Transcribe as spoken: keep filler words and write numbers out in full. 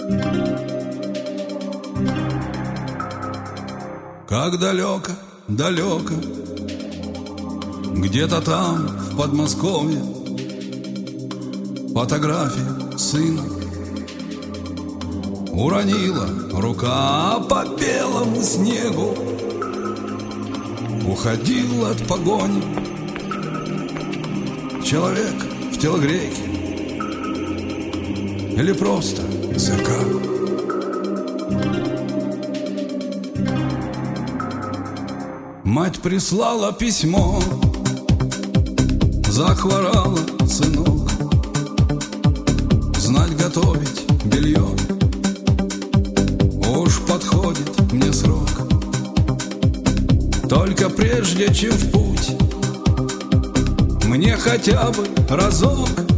Как далеко, далеко, где-то там, в Подмосковье, фотография сына уронила рука по белому снегу. Уходил от погони человек в телогрейке или просто зеркал. Мать прислала письмо, захворала сынок, знать готовить белье, уж подходит мне срок. Только прежде чем в путь, мне хотя бы разок